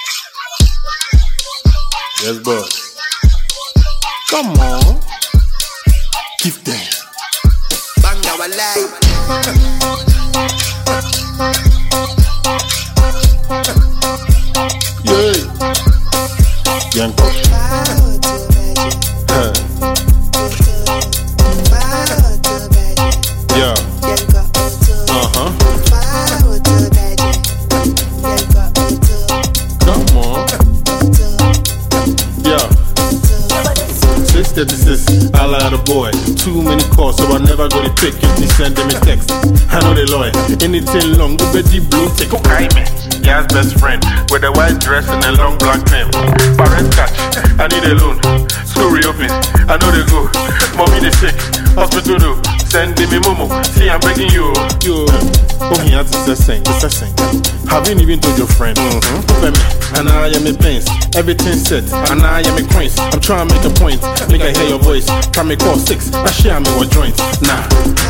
Yes, boss. Come on. Give them. Bang our life. Yeah. Yanko. Yeah. Come on. Yeah. 636, I lie the boy. Too many calls, so I never go to pick if they send them a text. I know they lawyer. Anything long, go bet the blue take. Okay, man. Ya's best friend with a white dress and a long black pen. Parent catch, I need a loan. School reopen, I know they go. Mommy they sick, hospital do. Send me momo, see I'm begging you. Yo, oh here it's the same. Haven't even told your friend. And I am a pains, everything set. And I am a coins. I'm trying to make a point. Make I hear your voice. Try me call 6. I share me what joint. Nah.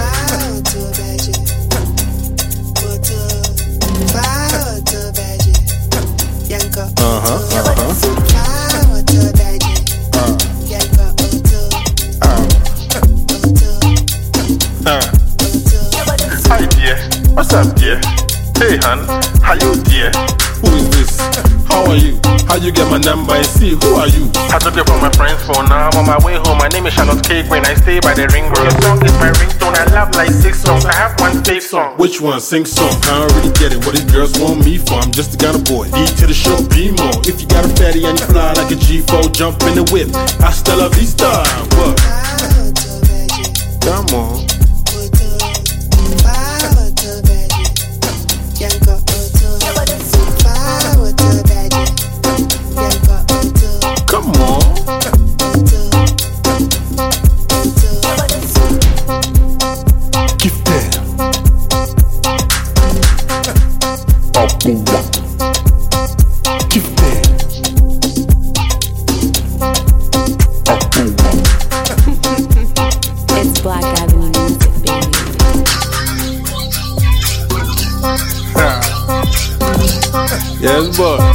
Hi dear, what's up dear? Hey hon, how you dear? Who is this? How are you? How you get my number? I see, who are you? I took it from my friend's phone, now I'm on my way home. My name is Charlotte Cake when I stay by the ring road. Your song is my ringtone, I love like 6 songs. I have one fake song. Which one? Sing song. I don't really get it, what these girls want me for? I'm just a kind of boy. D to the show, be more. If you got a fatty and you fly like a G4, jump in the whip. Hasta la vista. What? Come on. Come on. Give them. Give them. It's Black Avenue Music, baby. Yes, boy.